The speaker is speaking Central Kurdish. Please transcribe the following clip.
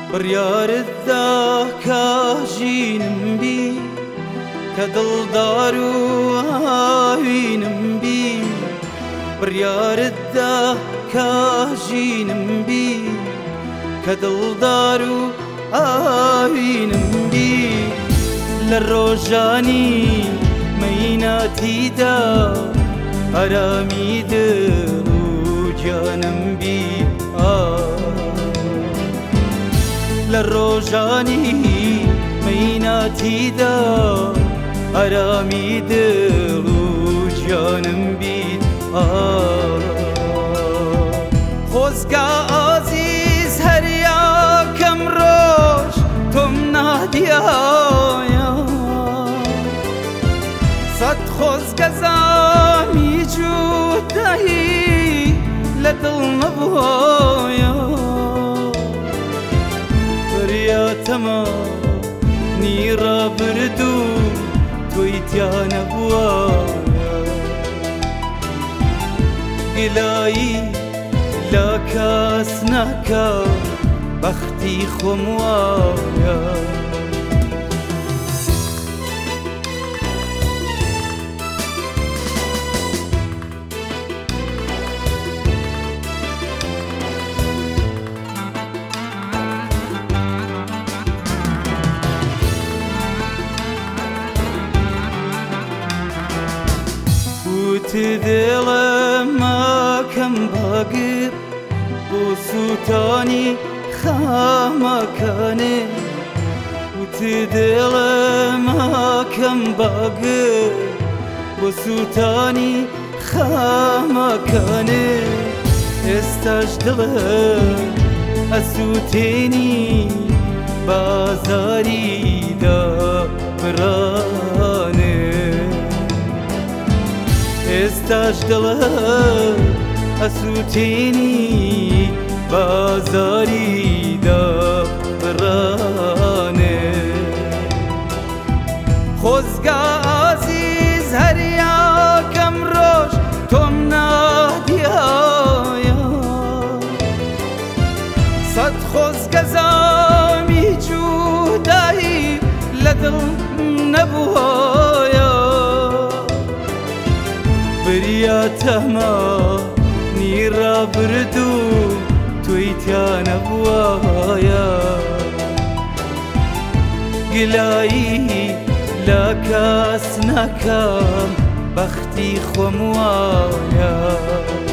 بڕیارتدا کاژینم بی کە دڵدار و ئاوینم بی بڕیارتدا کاژینم بی کە دڵدار و ئاوینم بی لە ڕۆژانی مەیناتیدا ئارامی دڵ و گیانم بی لە ڕۆژانی مەیناتیدا ئارامی دڵ و گیانم بیت خۆزگا ئازیز هەر یاکەم ڕۆژ تۆم نادیایە سەد خۆزگە زامی جودایی لە دڵ نەبووایە تەمانی ڕابرد و تۆی تیا نەبووایە گلایی لا کەس ناکە بەختی خۆم وایە دڵم ماکەم باگر بۆ سووتانی خامەکانێ دڵم ماکەم باگر بۆ سووتانی خامەکانێ ئێستاش دڵم ئەسووتێنی بازاریدا برانێ ئێستاش دڵم ئەسووتێنی بازاریدا بڕانێ خۆزگا ئازیز هەر یاکەم ڕۆژ تۆم نادیایە سەد خۆزگە زامی جودایی لە دڵ نەبووایە بریا تەمانی ڕابرد و تۆی تیا نەبووایە گلایی لا کەس ناکەم بەختی خۆم وایە